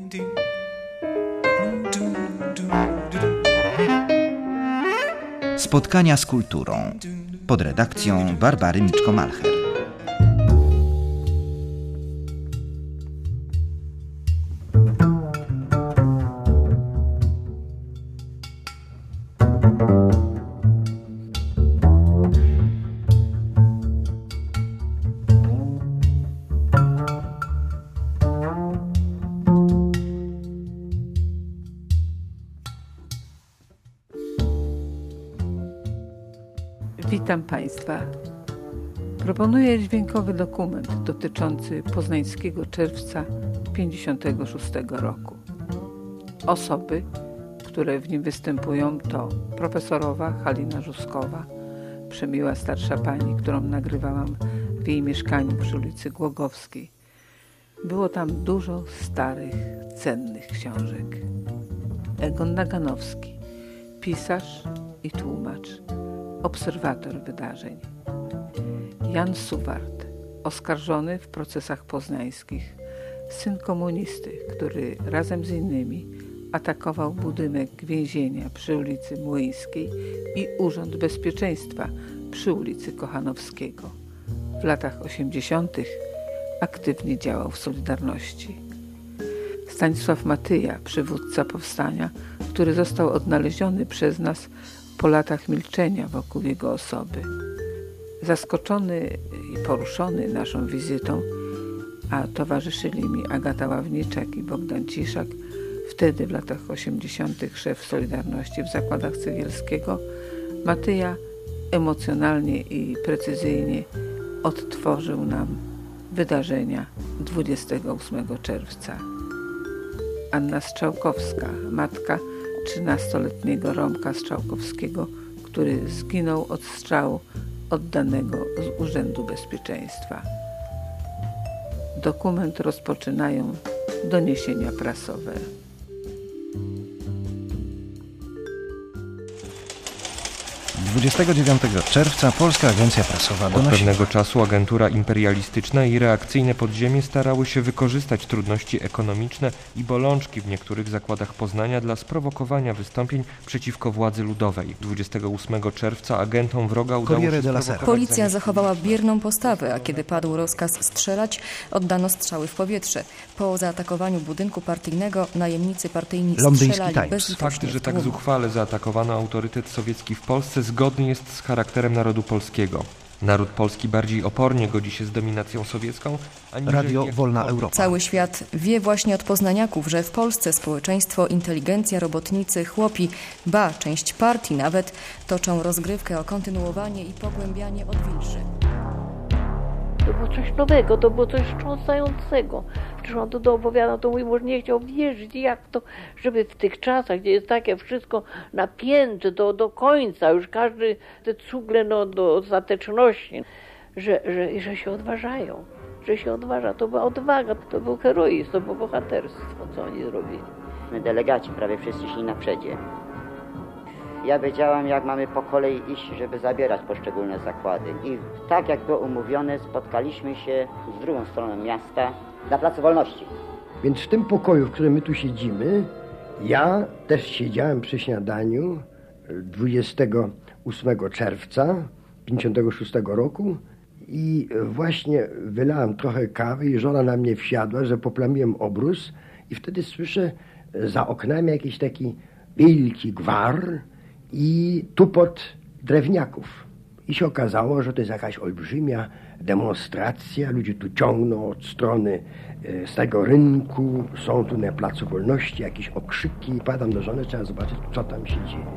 Spotkania z kulturą pod redakcją Barbary Miczko-Malcher. Witam Państwa. Proponuję dźwiękowy dokument dotyczący poznańskiego czerwca 1956 roku. Osoby, które w nim występują, to profesorowa Halina Żuskowa, przemiła starsza pani, którą nagrywałam w jej mieszkaniu przy ulicy Głogowskiej. Było tam dużo starych, cennych książek. Egon Naganowski, pisarz i tłumacz, obserwator wydarzeń. Jan Suward, oskarżony w procesach poznańskich, syn komunisty, który razem z innymi atakował budynek więzienia przy ulicy Młyńskiej i Urząd Bezpieczeństwa przy ulicy Kochanowskiego. W latach 80. aktywnie działał w Solidarności. Stanisław Matyja, przywódca powstania, który został odnaleziony przez nas po latach milczenia wokół jego osoby. Zaskoczony i poruszony naszą wizytą, a towarzyszyli mi Agata Ławniczak i Bogdan Ciszak, wtedy w latach 80. szef Solidarności w Zakładach Cegielskiego, Matyja emocjonalnie i precyzyjnie odtworzył nam wydarzenia 28 czerwca. Anna Strzałkowska, matka 13-letniego Romka Strzałkowskiego, który zginął od strzału oddanego z Urzędu Bezpieczeństwa. Dokument rozpoczynają doniesienia prasowe. Od 29 czerwca Polska Agencja Prasowa donosiła. Od pewnego czasu agentura imperialistyczna i reakcyjne podziemie starały się wykorzystać trudności ekonomiczne i bolączki w niektórych zakładach Poznania dla sprowokowania wystąpień przeciwko władzy ludowej. 28 czerwca agentom wroga udało się sprowokować... Policja zachowała bierną postawę, a kiedy padł rozkaz strzelać, oddano strzały w powietrze. Po zaatakowaniu budynku partyjnego najemnicy partyjni strzelali bezlitośnie. Fakt, że tak zuchwale zaatakowano autorytet sowiecki w Polsce, zgodny jest z charakterem narodu polskiego. Naród polski bardziej opornie godzi się z dominacją sowiecką, Radio Wolna Europa. Cały świat wie właśnie od poznaniaków, że w Polsce społeczeństwo, inteligencja, robotnicy, chłopi, ba, część partii nawet, toczą rozgrywkę o kontynuowanie i pogłębianie odwilży. To było coś nowego, to było coś wstrząsającego. Przyszłam tu do opowiadania, to mój mąż nie chciał wierzyć, jak to, żeby w tych czasach, gdzie jest takie wszystko napięte do końca, już każdy te cugle do ostateczności, że się odważają, że się odważa. To była odwaga, to był heroizm, to było bohaterstwo, co oni zrobili. My delegaci prawie wszyscy szli na przedzie. Ja wiedziałam, jak mamy po kolei iść, żeby zabierać poszczególne zakłady. I tak jak było umówione, spotkaliśmy się z drugą stroną miasta na Placu Wolności. Więc w tym pokoju, w którym my tu siedzimy, ja też siedziałem przy śniadaniu 28 czerwca 1956 roku i właśnie wylałem trochę kawy i żona na mnie wsiadła, że poplamiłem obrus i wtedy słyszę za oknami jakiś taki wielki gwar i tupot drewniaków. I się okazało, że to jest jakaś olbrzymia demonstracja. Ludzie tu ciągną od strony z tego rynku. Są tu na Placu Wolności jakieś okrzyki. Padam do żony, trzeba zobaczyć, co tam się dzieje.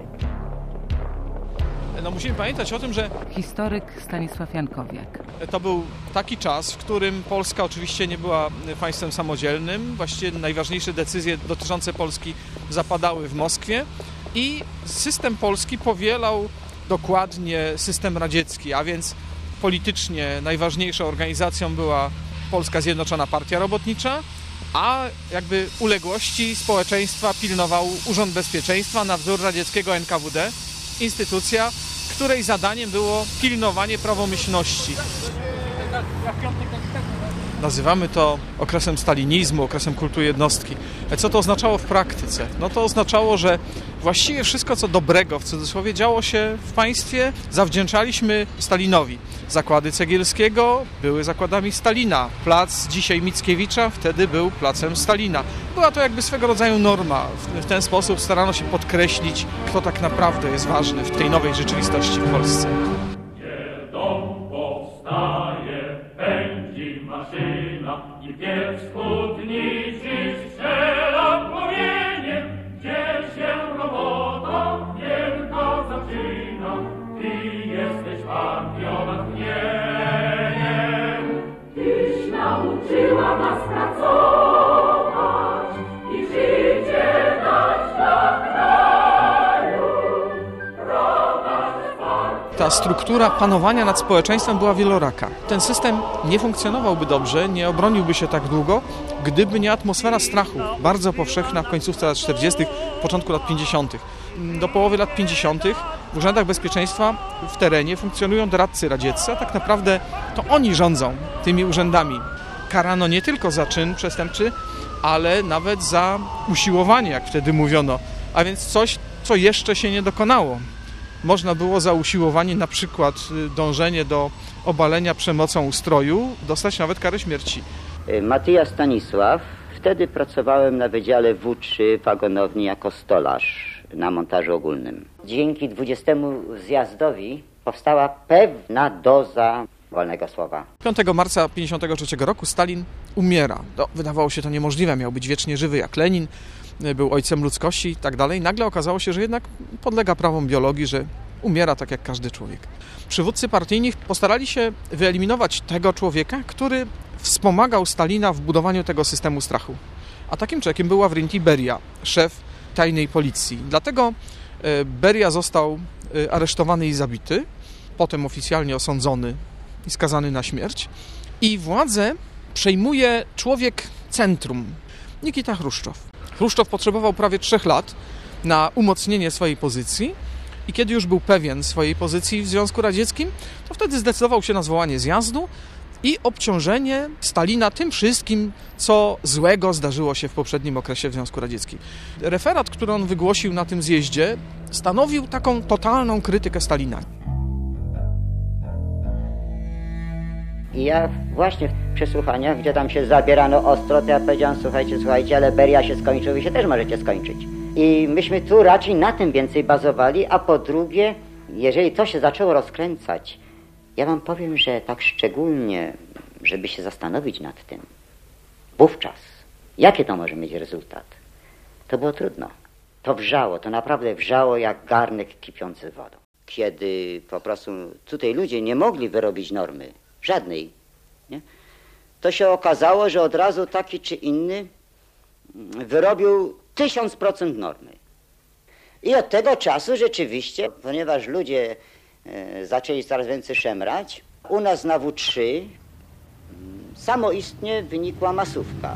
No musimy pamiętać o tym, że... Historyk Stanisław Jankowiak. To był taki czas, w którym Polska oczywiście nie była państwem samodzielnym. Właściwie najważniejsze decyzje dotyczące Polski zapadały w Moskwie i system polski powielał dokładnie system radziecki, a więc politycznie najważniejszą organizacją była Polska Zjednoczona Partia Robotnicza, a jakby uległości społeczeństwa pilnował Urząd Bezpieczeństwa na wzór radzieckiego NKWD, instytucja, której zadaniem było pilnowanie prawomyślności. nazywamy to okresem stalinizmu, okresem kultu jednostki. Co to oznaczało w praktyce? No to oznaczało, że właściwie wszystko, co dobrego w cudzysłowie działo się w państwie, zawdzięczaliśmy Stalinowi. Zakłady Cegielskiego były zakładami Stalina. Plac dzisiaj Mickiewicza wtedy był placem Stalina. Była to jakby swego rodzaju norma. W ten sposób starano się podkreślić, kto tak naprawdę jest ważny w tej nowej rzeczywistości w Polsce. I pierw spódnicy strzela płomieniem, gdzie się robota wielka zaczyna. Ty jesteś partią natchnieniem. Tyś nauczyła nas pracować i życie dać dla kraju. Ta struktura panowania nad społeczeństwem była wieloraka. Ten system nie funkcjonowałby dobrze, nie obroniłby się tak długo, gdyby nie atmosfera strachu, bardzo powszechna w końcówce lat 40., początku lat 50. Do połowy lat 50. w urzędach bezpieczeństwa w terenie funkcjonują doradcy radzieccy, a tak naprawdę to oni rządzą tymi urzędami. Karano nie tylko za czyn przestępczy, ale nawet za usiłowanie, jak wtedy mówiono, a więc coś, co jeszcze się nie dokonało. Można było za usiłowanie, na przykład dążenie do obalenia przemocą ustroju, dostać nawet karę śmierci. Matyja Stanisław. Wtedy pracowałem na Wydziale W3 wagonowni jako stolarz na montażu ogólnym. Dzięki 20. zjazdowi powstała pewna doza wolnego słowa. 5 marca 1953 roku Stalin umiera. Wydawało się to niemożliwe, miał być wiecznie żywy jak Lenin, był ojcem ludzkości i tak dalej. Nagle okazało się, że jednak podlega prawom biologii, że umiera tak jak każdy człowiek. Przywódcy partyjni postarali się wyeliminować tego człowieka, który wspomagał Stalina w budowaniu tego systemu strachu. A takim człowiekiem był Ławrentyj Beria, szef tajnej policji. Dlatego Beria został aresztowany i zabity, potem oficjalnie osądzony i skazany na śmierć. I władzę przejmuje człowiek centrum, Nikita Chruszczow. Chruszczow potrzebował prawie 3 lat na umocnienie swojej pozycji i kiedy już był pewien swojej pozycji w Związku Radzieckim, to wtedy zdecydował się na zwołanie zjazdu i obciążenie Stalina tym wszystkim, co złego zdarzyło się w poprzednim okresie w Związku Radzieckim. Referat, który on wygłosił na tym zjeździe, stanowił taką totalną krytykę Stalina. I ja właśnie w przesłuchaniach, gdzie tam się zabierano ostro, to ja powiedziałem, słuchajcie, ale Beria się skończył, wy się też możecie skończyć. I myśmy tu raczej na tym więcej bazowali, a po drugie, jeżeli to się zaczęło rozkręcać, ja wam powiem, że tak szczególnie, żeby się zastanowić nad tym, wówczas, jaki to może mieć rezultat, to było trudno. To wrzało, to naprawdę wrzało jak garnek kipiący wodą. Kiedy po prostu tutaj ludzie nie mogli wyrobić normy, żadnej, nie? To się okazało, że od razu taki czy inny wyrobił 1000% normy. I od tego czasu rzeczywiście, ponieważ ludzie zaczęli coraz więcej szemrać, u nas na W3 samoistnie wynikła masówka.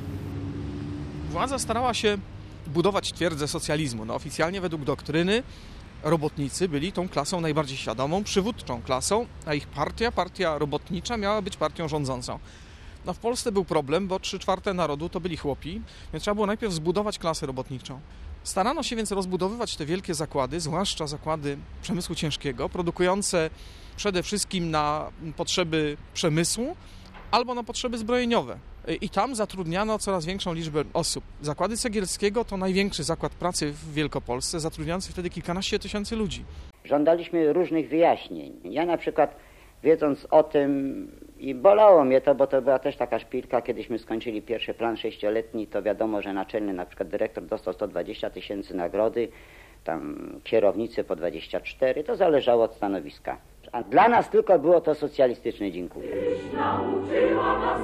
Władza starała się budować twierdzę socjalizmu. No, oficjalnie według doktryny robotnicy byli tą klasą najbardziej świadomą, przywódczą klasą, a ich partia robotnicza miała być partią rządzącą. No w Polsce był problem, bo 3/4 narodu to byli chłopi, więc trzeba było najpierw zbudować klasę robotniczą. Starano się więc rozbudowywać te wielkie zakłady, zwłaszcza zakłady przemysłu ciężkiego, produkujące przede wszystkim na potrzeby przemysłu albo na potrzeby zbrojeniowe. I tam zatrudniano coraz większą liczbę osób. Zakłady Cegielskiego to największy zakład pracy w Wielkopolsce, zatrudniający wtedy kilkanaście tysięcy ludzi. Żądaliśmy różnych wyjaśnień. Ja na przykład, wiedząc o tym, i bolało mnie to, bo to była też taka szpilka, kiedyśmy skończyli pierwszy plan 6-letni, to wiadomo, że naczelny na przykład dyrektor dostał 120 000 nagrody, tam kierownicy po 24, to zależało od stanowiska. A dla nas tylko było to socjalistyczne dziękuję. Nauczyła nas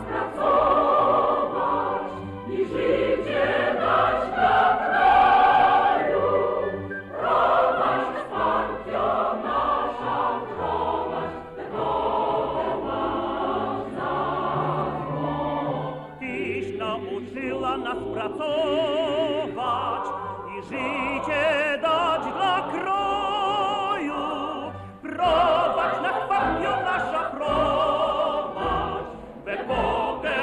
pracować i życie dać dla kraju. Prowadź partia nasza, prowadź Tyś nauczyła nas pracować i życie dać dla kraju. Prowadź nas partia nasza, prowadź w epokę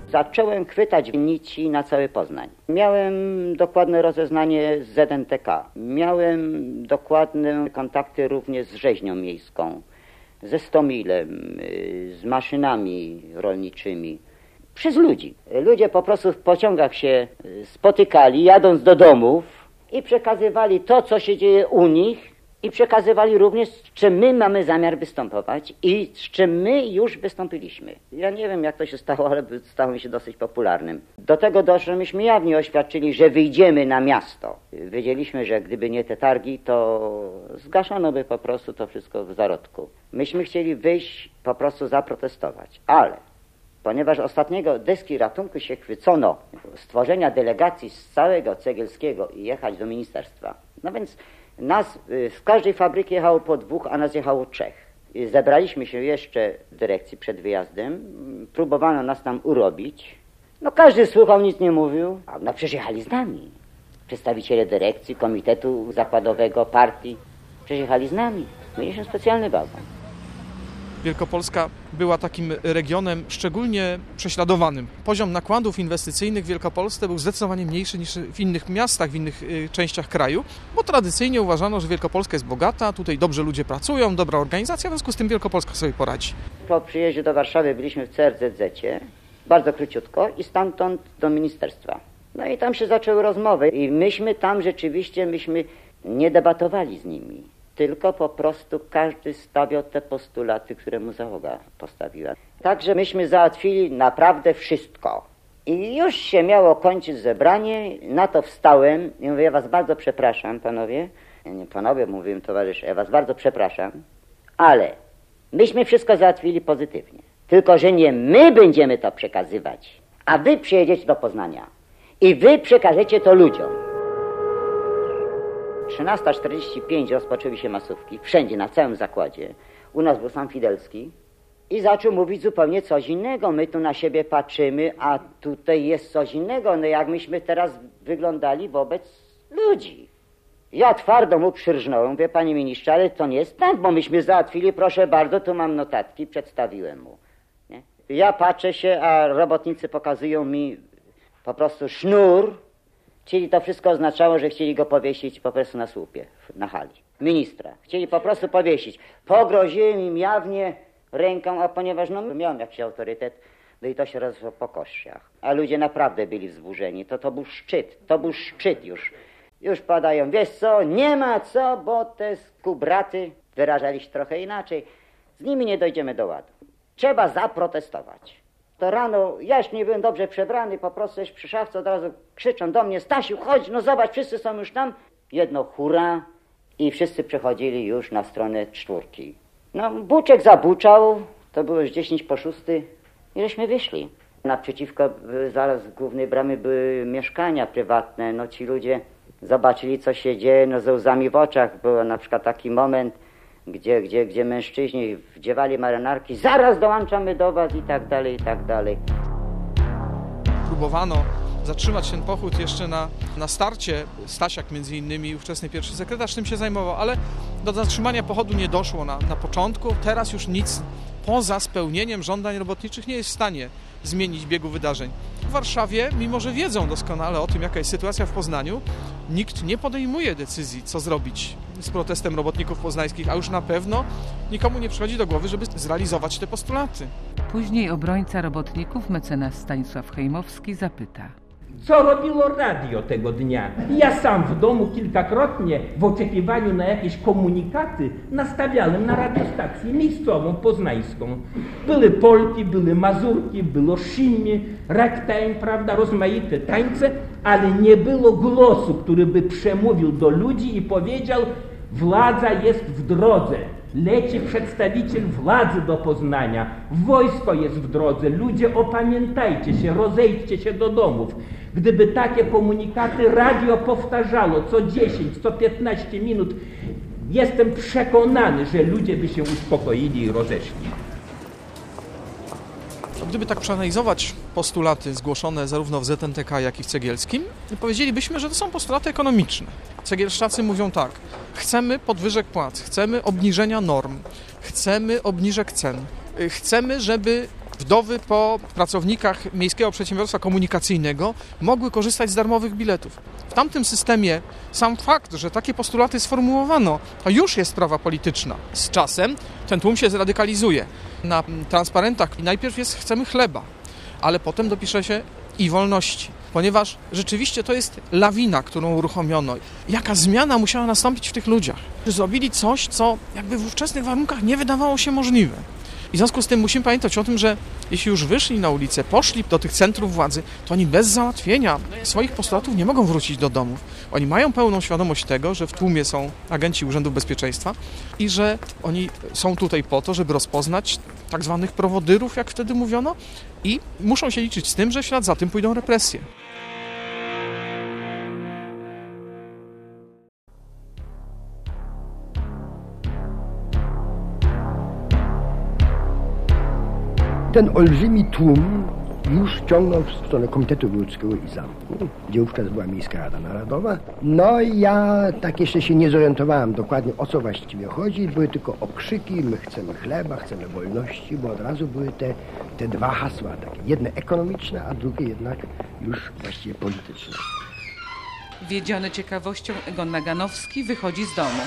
Zacząłem chwytać nici na cały Poznań. Miałem dokładne rozeznanie z ZNTK. Miałem dokładne kontakty również z rzeźnią miejską, ze Stomilem, z maszynami rolniczymi. Przez ludzi. Ludzie po prostu w pociągach się spotykali, jadąc do domów i przekazywali to, co się dzieje u nich i przekazywali również, z czym my mamy zamiar występować i z czym my już wystąpiliśmy. Ja nie wiem, jak to się stało, ale stało się dosyć popularnym. Do tego doszło, że myśmy jawnie oświadczyli, że wyjdziemy na miasto. Wiedzieliśmy, że gdyby nie te targi, to zgaszono by po prostu to wszystko w zarodku. Myśmy chcieli wyjść, po prostu zaprotestować, ale ponieważ ostatniego deski ratunku się chwycono stworzenia delegacji z całego Cegielskiego i jechać do ministerstwa. No więc nas z każdej fabryki jechało po 2, a nas jechało 3. Zebraliśmy się jeszcze w dyrekcji przed wyjazdem. Próbowano nas tam urobić. No każdy słuchał, nic nie mówił. No przecież jechali z nami. Przedstawiciele dyrekcji, komitetu zakładowego, partii. Przecież jechali z nami. Mieliśmy specjalny wagon. Wielkopolska była takim regionem szczególnie prześladowanym. Poziom nakładów inwestycyjnych w Wielkopolsce był zdecydowanie mniejszy niż w innych miastach, w innych częściach kraju, bo tradycyjnie uważano, że Wielkopolska jest bogata, tutaj dobrze ludzie pracują, dobra organizacja, w związku z tym Wielkopolska sobie poradzi. Po przyjeździe do Warszawy byliśmy w CRZZ-cie, bardzo króciutko, i stamtąd do ministerstwa. No i tam się zaczęły rozmowy i myśmy tam rzeczywiście nie debatowali z nimi. Tylko po prostu każdy stawiał te postulaty, które mu załoga postawiła. Także myśmy załatwili naprawdę wszystko. I już się miało kończyć zebranie, na to wstałem i mówię, ja was bardzo przepraszam, panowie. Nie panowie, mówiłem towarzysze, ja was bardzo przepraszam, ale myśmy wszystko załatwili pozytywnie. Tylko że nie my będziemy to przekazywać, a wy przyjedziecie do Poznania i wy przekażecie to ludziom. 13:45 rozpoczęły się masówki, wszędzie, na całym zakładzie. U nas był sam Fidelski i zaczął mówić zupełnie coś innego. My tu na siebie patrzymy, a tutaj jest coś innego. No jak myśmy teraz wyglądali wobec ludzi. Ja twardo mu przyrżnąłem, mówię, panie ministrze, ale to nie jest tak, bo myśmy załatwili, proszę bardzo, tu mam notatki, przedstawiłem mu. Nie? Ja patrzę się, a robotnicy pokazują mi po prostu sznur. Czyli to wszystko oznaczało, że chcieli go powiesić po prostu na słupie, na hali. Ministra. Chcieli po prostu powiesić. Pogroziłem im jawnie ręką, a ponieważ miałem jakiś autorytet, no i to się rozeszło po kościach. A ludzie naprawdę byli wzburzeni. To był szczyt już. Już padają, wiesz co, nie ma co, bo te skubraty wyrażali się trochę inaczej. Z nimi nie dojdziemy do ładu. Trzeba zaprotestować. To rano, ja już nie byłem dobrze przebrany, po prostu przy szafce od razu krzyczą do mnie, Stasiu, chodź, no zobacz, wszyscy są już tam. Jedno hurra i wszyscy przechodzili już na stronę 4. No, buczek zabuczał, to było już 5:50 i żeśmy wyszli. Naprzeciwko zaraz z głównej bramy były mieszkania prywatne, no ci ludzie zobaczyli, co się dzieje, no ze łzami w oczach. Był na przykład taki moment, gdzie mężczyźni wdziewali marynarki, zaraz dołączamy do was i tak dalej, i tak dalej. Próbowano zatrzymać ten pochód jeszcze na starcie. Stasiak między innymi, ówczesny pierwszy sekretarz, tym się zajmował, ale do zatrzymania pochodu nie doszło na początku. Teraz już nic poza spełnieniem żądań robotniczych nie jest w stanie zmienić biegu wydarzeń. W Warszawie, mimo że wiedzą doskonale o tym, jaka jest sytuacja w Poznaniu, nikt nie podejmuje decyzji, co zrobić z protestem robotników poznańskich, a już na pewno nikomu nie przychodzi do głowy, żeby zrealizować te postulaty. Później obrońca robotników, mecenas Stanisław Hejmowski, zapyta. Co robiło radio tego dnia? Ja sam w domu kilkakrotnie w oczekiwaniu na jakieś komunikaty nastawiałem na radiostację miejscową, poznańską. Były Polki, były Mazurki, było Shimmy, ragtime, prawda, rozmaite tańce, ale nie było głosu, który by przemówił do ludzi i powiedział: władza jest w drodze. Leci przedstawiciel władzy do Poznania, wojsko jest w drodze, ludzie opamiętajcie się, rozejdźcie się do domów. Gdyby takie komunikaty radio powtarzało co 10, co 15 minut, jestem przekonany, że ludzie by się uspokoili i rozeszli. Gdyby tak przeanalizować postulaty zgłoszone zarówno w ZNTK, jak i w Cegielskim, powiedzielibyśmy, że to są postulaty ekonomiczne. Cegielszczacy mówią tak: chcemy podwyżek płac, chcemy obniżenia norm, chcemy obniżek cen. Chcemy, żeby wdowy po pracownikach Miejskiego Przedsiębiorstwa Komunikacyjnego mogły korzystać z darmowych biletów. W tamtym systemie sam fakt, że takie postulaty sformułowano, to już jest sprawa polityczna. Z czasem ten tłum się zradykalizuje. Na transparentach najpierw jest chcemy chleba, ale potem dopisze się i wolności. Ponieważ rzeczywiście to jest lawina, którą uruchomiono. Jaka zmiana musiała nastąpić w tych ludziach. Zrobili coś, co jakby w ówczesnych warunkach nie wydawało się możliwe. I w związku z tym musimy pamiętać o tym, że jeśli już wyszli na ulicę, poszli do tych centrów władzy, to oni bez załatwienia swoich postulatów nie mogą wrócić do domów. Oni mają pełną świadomość tego, że w tłumie są agenci Urzędów Bezpieczeństwa i że oni są tutaj po to, żeby rozpoznać tak zwanych prowodyrów, jak wtedy mówiono, i muszą się liczyć z tym, że w ślad za tym pójdą represje. Ten olbrzymi tłum już ciągnął w stronę Komitetu Wojewódzkiego i Zamku, gdzie wówczas była Miejska Rada Narodowa. No i ja tak jeszcze się nie zorientowałem dokładnie, o co właściwie chodzi. Były tylko okrzyki, my chcemy chleba, chcemy wolności, bo od razu były te dwa hasła, takie jedne ekonomiczne, a drugie jednak już właściwie polityczne. Wiedziony ciekawością Egon Naganowski wychodzi z domu.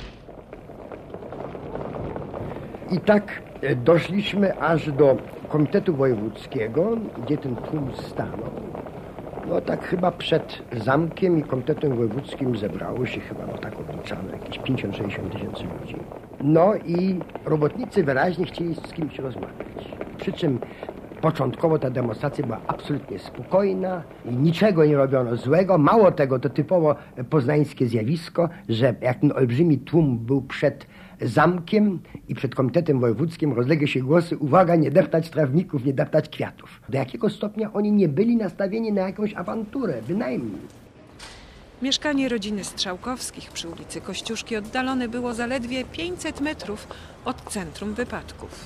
I tak doszliśmy aż do Komitetu Wojewódzkiego, gdzie ten tłum stanął. No tak chyba przed zamkiem i Komitetem Wojewódzkim zebrało się chyba, tak obliczano, jakieś 50-60 tysięcy ludzi. No i robotnicy wyraźnie chcieli z kimś rozmawiać. Przy czym początkowo ta demonstracja była absolutnie spokojna i niczego nie robiono złego. Mało tego, to typowo poznańskie zjawisko, że jak ten olbrzymi tłum był przed zamkiem i przed Komitetem Wojewódzkim, rozległy się głosy: uwaga, nie deptać trawników, nie deptać kwiatów. Do jakiego stopnia oni nie byli nastawieni na jakąś awanturę, bynajmniej. Mieszkanie rodziny Strzałkowskich przy ulicy Kościuszki oddalone było zaledwie 500 metrów od centrum wypadków.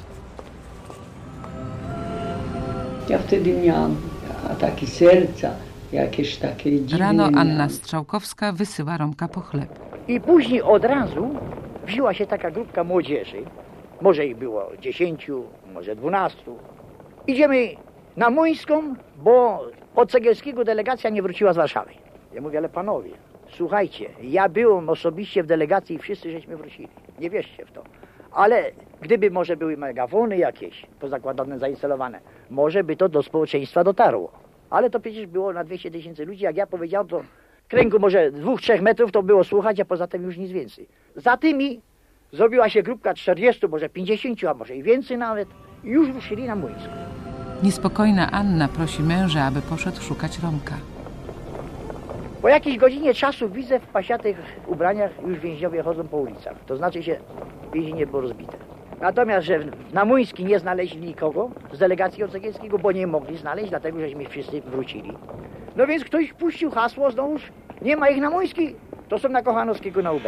Ja wtedy miałam ataki serca, jakieś takie dziwne. Rano Anna Strzałkowska wysyła Romka po chleb. I później od razu wzięła się taka grupka młodzieży, może ich było 10, może 12. Idziemy na Młyńską, bo od Cegielskiego delegacja nie wróciła z Warszawy. Ja mówię, ale panowie, słuchajcie, ja byłem osobiście w delegacji i wszyscy żeśmy wrócili. Nie wierzcie w to. Ale gdyby może były megafony jakieś pozakładane, zainstalowane, może by to do społeczeństwa dotarło. Ale to przecież było na 200 tysięcy ludzi, jak ja powiedziałem, to kręgu może 2-3 metrów to było słuchać, a poza tym już nic więcej. Za tymi zrobiła się grupka 40, może 50, a może i więcej nawet. I już ruszyli na Młyńską. Niespokojna Anna prosi męża, aby poszedł szukać Romka. Po jakiejś godzinie czasu widzę w pasiatych ubraniach już więźniowie chodzą po ulicach. To znaczy się więzienie było rozbite. Natomiast, że na Młyński nie znaleźli nikogo z delegacji od Cegielskiego, bo nie mogli znaleźć, dlatego żeśmy wszyscy wrócili. No więc ktoś puścił hasło znowuż, nie ma ich na Młyński, to są na Kochanowskiego na UB.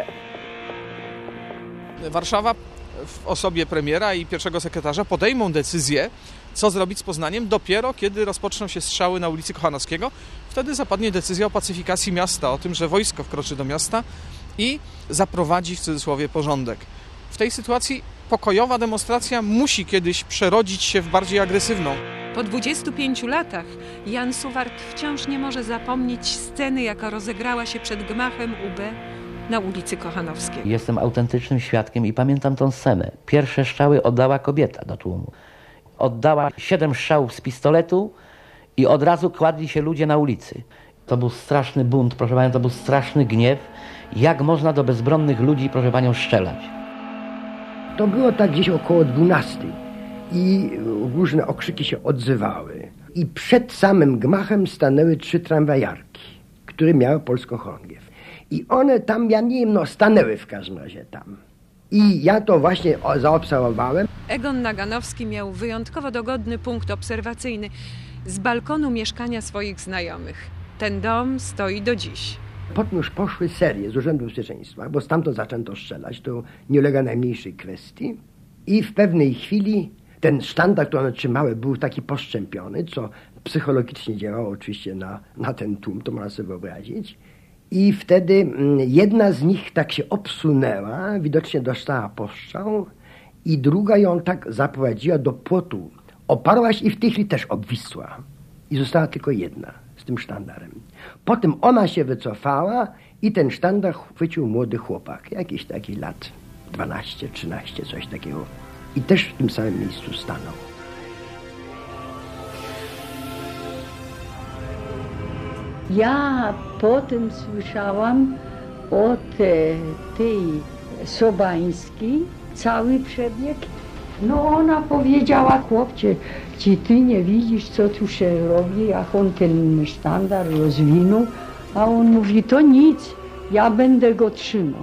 Warszawa w osobie premiera i pierwszego sekretarza podejmą decyzję, co zrobić z Poznaniem, dopiero kiedy rozpoczną się strzały na ulicy Kochanowskiego. Wtedy zapadnie decyzja o pacyfikacji miasta, o tym, że wojsko wkroczy do miasta i zaprowadzi w cudzysłowie porządek. W tej sytuacji pokojowa demonstracja musi kiedyś przerodzić się w bardziej agresywną. Po 25 latach Jan Suwart wciąż nie może zapomnieć sceny, jaka rozegrała się przed gmachem UB na ulicy Kochanowskiej. Jestem autentycznym świadkiem i pamiętam tą scenę. Pierwsze strzały oddała kobieta do tłumu. Oddała 7 strzałów z pistoletu i od razu kładli się ludzie na ulicy. To był straszny bunt, proszę panią, to był straszny gniew. Jak można do bezbronnych ludzi, proszę panią, strzelać? To było tak gdzieś około 12 i różne okrzyki się odzywały. I przed samym gmachem stanęły 3 tramwajarki, które miały polską chorągiew. I one tam, ja nie wiem, no stanęły w każdym razie tam. I ja to właśnie zaobserwowałem. Egon Naganowski miał wyjątkowo dogodny punkt obserwacyjny z balkonu mieszkania swoich znajomych. Ten dom stoi do dziś. Potem już poszły serie z Urzędu Bezpieczeństwa, bo stamtąd zaczęto strzelać, to nie ulega najmniejszej kwestii. I w pewnej chwili ten sztandar, który one trzymały, był taki poszczępiony, co psychologicznie działało oczywiście na ten tłum, to można sobie wyobrazić. I wtedy jedna z nich tak się obsunęła, widocznie dostała postrzał i druga ją tak zaprowadziła do płotu. Oparła się i w tej chwili też obwisła. I została tylko jedna z tym sztandarem. Potem ona się wycofała i ten sztandar chwycił młody chłopak, jakiś taki lat 12, 13, coś takiego. I też w tym samym miejscu stanął. Ja potem słyszałam od tej Sobańskiej cały przebieg. No ona powiedziała, chłopcze, czy ty nie widzisz, co tu się robi, jak on ten sztandar rozwinął? A on mówi, to nic, ja będę go trzymał.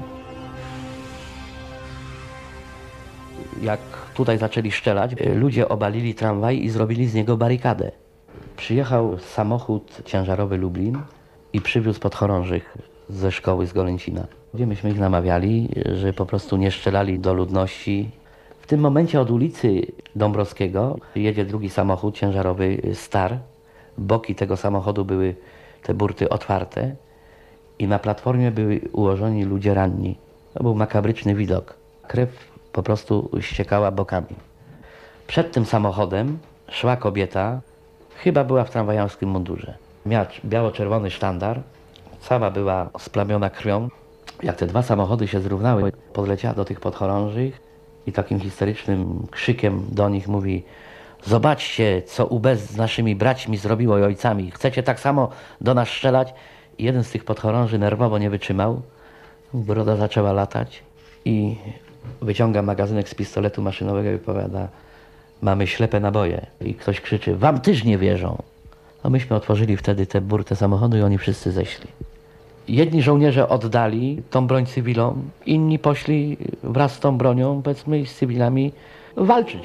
Jak tutaj zaczęli strzelać, ludzie obalili tramwaj i zrobili z niego barykadę. Przyjechał samochód ciężarowy Lublin i przywiózł podchorążych ze szkoły z Golęcina. Gdzie myśmy ich namawiali, że po prostu nie strzelali do ludności. W tym momencie od ulicy Dąbrowskiego jedzie drugi samochód ciężarowy Star. Boki tego samochodu były te burty otwarte i na platformie były ułożeni ludzie ranni. To był makabryczny widok. Krew po prostu ściekała bokami. Przed tym samochodem szła kobieta, chyba była w tramwajarskim mundurze. Miała biało-czerwony sztandar, cała była splamiona krwią. Jak te dwa samochody się zrównały, podleciała do tych podchorążych i takim historycznym krzykiem do nich mówi: zobaczcie, co UB z naszymi braćmi zrobiło i ojcami. Chcecie tak samo do nas strzelać? I jeden z tych podchorąży nerwowo nie wytrzymał. Broda zaczęła latać i wyciąga magazynek z pistoletu maszynowego i powiada: mamy ślepe naboje. I ktoś krzyczy: wam też nie wierzą. A myśmy otworzyli wtedy te burtę samochodu i oni wszyscy zeszli. Jedni żołnierze oddali tą broń cywilom, inni poszli wraz z tą bronią, powiedzmy, z cywilami walczyć.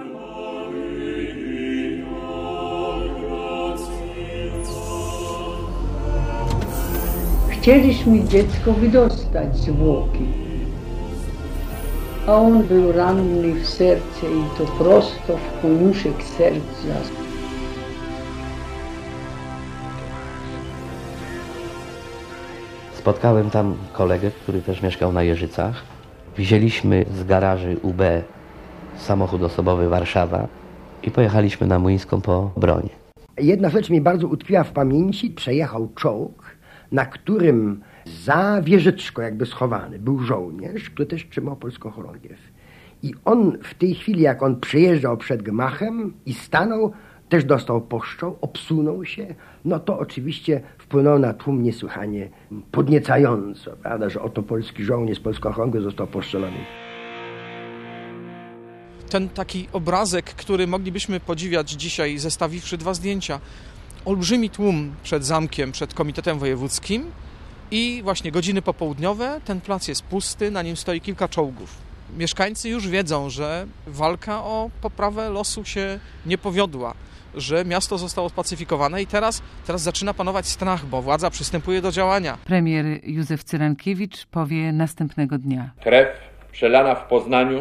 Chcieliśmy dziecko wydostać z zwłoki, a on był ranny w serce i to prosto w koniuszek serca. Spotkałem tam kolegę, który też mieszkał na Jeżycach. Wzięliśmy z garaży UB samochód osobowy Warszawa i pojechaliśmy na Młyńską po broń. Jedna rzecz mi bardzo utkwiła w pamięci. Przejechał czołg, na którym za wieżyczką jakby schowany był żołnierz, który też trzymał polską chorągiew. I on w tej chwili, jak on przejeżdżał przed gmachem i stanął, też dostał postrzał, obsunął się. No to oczywiście wpłynęło na tłum niesłychanie podniecająco, prawda, że oto polski żołnierz z polską chorągwią został postrzelony. Ten taki obrazek, który moglibyśmy podziwiać dzisiaj, zestawiwszy dwa zdjęcia. Olbrzymi tłum przed zamkiem, przed komitetem wojewódzkim i właśnie godziny popołudniowe, ten plac jest pusty, na nim stoi kilka czołgów. Mieszkańcy już wiedzą, że walka o poprawę losu się nie powiodła, że miasto zostało spacyfikowane i teraz zaczyna panować strach, bo władza przystępuje do działania. Premier Józef Cyrankiewicz powie następnego dnia. Krew przelana w Poznaniu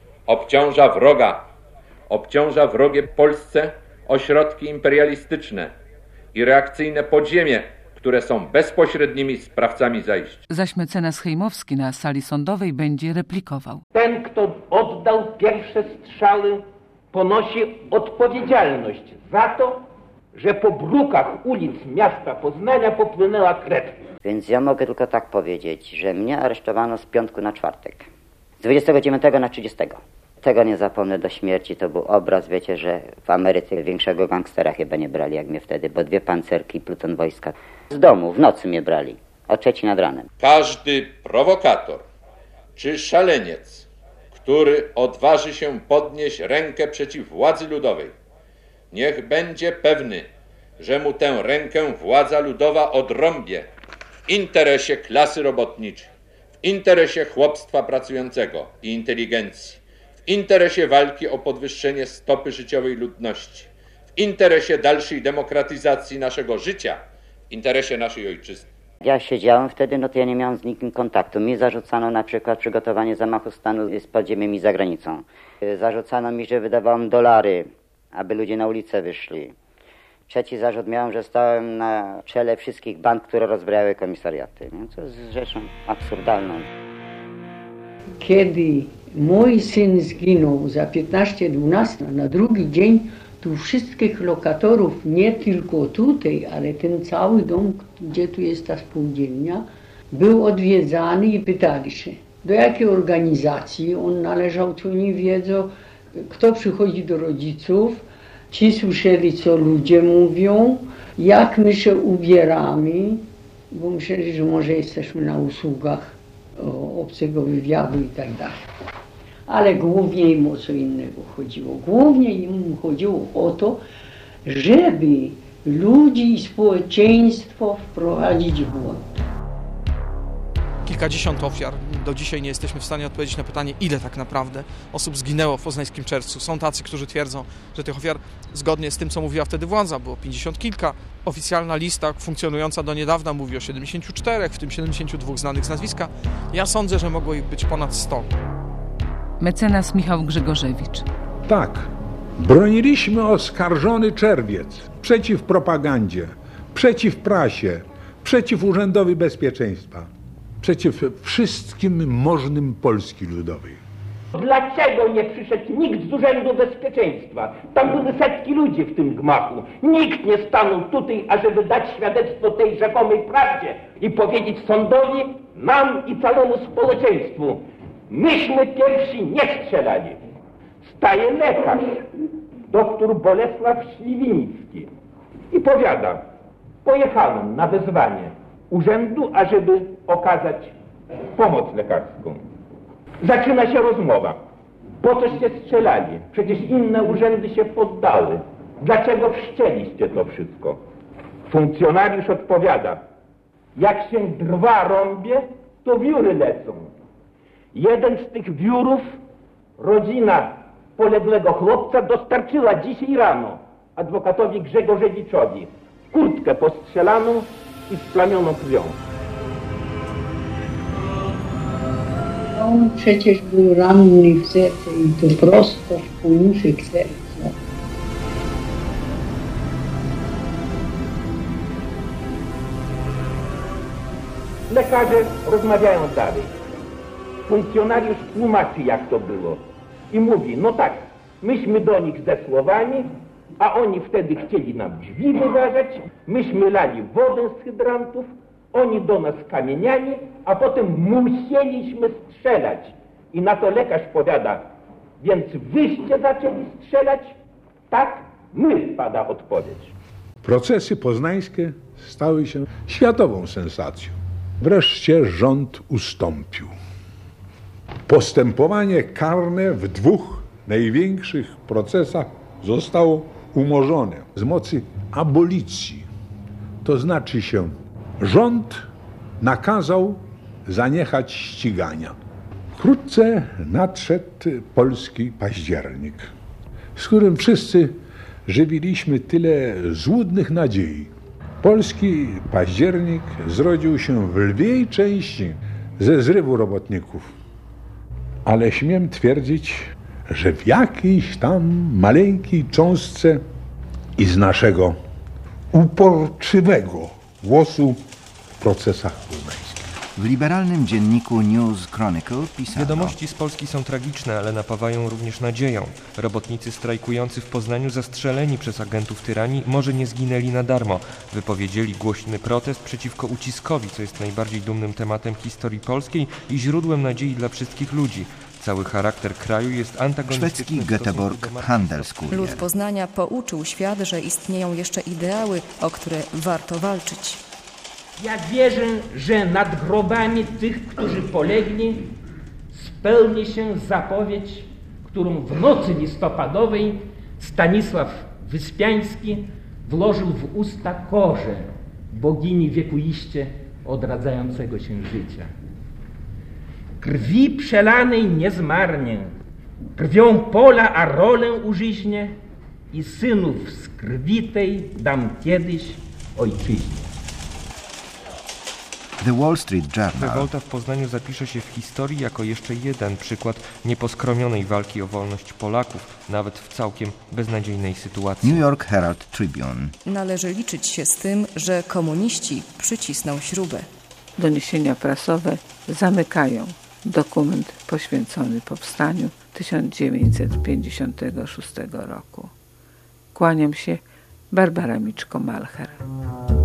obciąża wrogie Polsce ośrodki imperialistyczne i reakcyjne podziemie, które są bezpośrednimi sprawcami zajść. Zaś mecenas Hejmowski na sali sądowej będzie replikował. Ten, kto oddał pierwsze strzały, ponosi odpowiedzialność za to, że po brukach ulic miasta Poznania popłynęła krew. Więc ja mogę tylko tak powiedzieć, że mnie aresztowano z piątku na czwartek. Z 29 na 30. Tego nie zapomnę do śmierci. To był obraz, wiecie, że w Ameryce większego gangstera chyba nie brali jak mnie wtedy, bo 2 pancerki i pluton wojska. Z domu, w nocy mnie brali, o 3 nad ranem. Każdy prowokator czy szaleniec, który odważy się podnieść rękę przeciw władzy ludowej, niech będzie pewny, że mu tę rękę władza ludowa odrąbie w interesie klasy robotniczej, w interesie chłopstwa pracującego i inteligencji, w interesie walki o podwyższenie stopy życiowej ludności, w interesie dalszej demokratyzacji naszego życia, w interesie naszej ojczyzny. Ja siedziałem wtedy, no to ja nie miałem z nikim kontaktu. Mi zarzucano na przykład przygotowanie zamachu stanu z podziemnymi za granicą. Zarzucano mi, że wydawałem dolary, aby ludzie na ulicę wyszli. Trzeci zarzut miałem, że stałem na czele wszystkich band, które rozbrajały komisariaty. Co jest rzeczą absurdalną. Kiedy mój syn zginął za 15-12, na drugi dzień tu wszystkich lokatorów, nie tylko tutaj, ale ten cały dom, gdzie tu jest ta spółdzielnia, był odwiedzany i pytali się, do jakiej organizacji on należał, co nie wiedzą, kto przychodzi do rodziców, ci słyszeli, co ludzie mówią, jak my się ubieramy, bo myśleli, że może jesteśmy na usługach obcego wywiadu i tak dalej. Ale głównie im o co innego chodziło. Głównie im chodziło o to, żeby ludzi i społeczeństwo wprowadzić w błąd. Kilkadziesiąt ofiar. Do dzisiaj nie jesteśmy w stanie odpowiedzieć na pytanie, ile tak naprawdę osób zginęło w poznańskim Czerwcu. Są tacy, którzy twierdzą, że tych ofiar, zgodnie z tym, co mówiła wtedy władza, było 50 kilka. Oficjalna lista funkcjonująca do niedawna mówi o 74, w tym 72 znanych z nazwiska. Ja sądzę, że mogło ich być ponad 100. Mecenas Michał Grzegorzewicz. Tak, broniliśmy oskarżony Czerwiec przeciw propagandzie, przeciw prasie, przeciw Urzędowi Bezpieczeństwa, przeciw wszystkim możnym Polski Ludowej. Dlaczego nie przyszedł nikt z Urzędu Bezpieczeństwa? Tam były setki ludzi w tym gmachu. Nikt nie stanął tutaj, ażeby dać świadectwo tej rzekomej prawdzie i powiedzieć sądowi, nam i całemu społeczeństwu: myśmy pierwsi nie strzelali. Staje lekarz, doktor Bolesław Śliwiński i powiada: pojechałem na wezwanie urzędu, ażeby okazać pomoc lekarską. Zaczyna się rozmowa. Po coście strzelali? Przecież inne urzędy się poddały. Dlaczego wszczęliście to wszystko? Funkcjonariusz odpowiada: jak się drwa rąbie, to wióry lecą. Jeden z tych wiórów rodzina poległego chłopca dostarczyła dzisiaj rano adwokatowi Grzegorzewiczowi kurtkę postrzelaną i splamioną krwią. On przecież był ranny w serce i to prosto w półnuszek serca. Lekarze rozmawiają dalej. Funkcjonariusz tłumaczy, jak to było. I mówi: no tak, myśmy do nich ze słowami, a oni wtedy chcieli nam drzwi wyważać, myśmy lali wodę z hydrantów, oni do nas kamieniami, a potem musieliśmy strzelać. I na to lekarz powiada: więc wyście zaczęli strzelać? Tak, my, pada odpowiedź. Procesy poznańskie stały się światową sensacją. Wreszcie rząd ustąpił. Postępowanie karne w dwóch największych procesach zostało umorzone z mocy abolicji. To znaczy się, rząd nakazał zaniechać ścigania. Wkrótce nadszedł polski październik, z którym wszyscy żywiliśmy tyle złudnych nadziei. Polski październik zrodził się w lwiej części ze zrywu robotników. Ale śmiem twierdzić, że w jakiejś tam maleńkiej cząstce i z naszego uporczywego głosu w procesach poznańskich. W liberalnym dzienniku News Chronicle pisano: wiadomości z Polski są tragiczne, ale napawają również nadzieją. Robotnicy strajkujący w Poznaniu, zastrzeleni przez agentów tyranii, może nie zginęli na darmo. Wypowiedzieli głośny protest przeciwko uciskowi, co jest najbardziej dumnym tematem historii polskiej i źródłem nadziei dla wszystkich ludzi. Cały charakter kraju jest antagonistyczny. Szwedzki Göteborg Handelskurier. Lud Poznania pouczył świat, że istnieją jeszcze ideały, o które warto walczyć. Ja wierzę, że nad grobami tych, którzy polegli, spełni się zapowiedź, którą w nocy listopadowej Stanisław Wyspiański włożył w usta korze bogini wiekuiście odradzającego się życia. Krwi przelanej nie zmarnie, krwią pola a rolę użyźnie i synów z krwi tej dam kiedyś ojczyźnie. The Wall Street Journal. Rewolta w Poznaniu zapisze się w historii jako jeszcze jeden przykład nieposkromionej walki o wolność Polaków, nawet w całkiem beznadziejnej sytuacji. New York Herald Tribune. Należy liczyć się z tym, że komuniści przycisną śrubę. Doniesienia prasowe zamykają Dokument poświęcony powstaniu 1956 roku. Kłaniam się, Barbara Miczko-Malcher.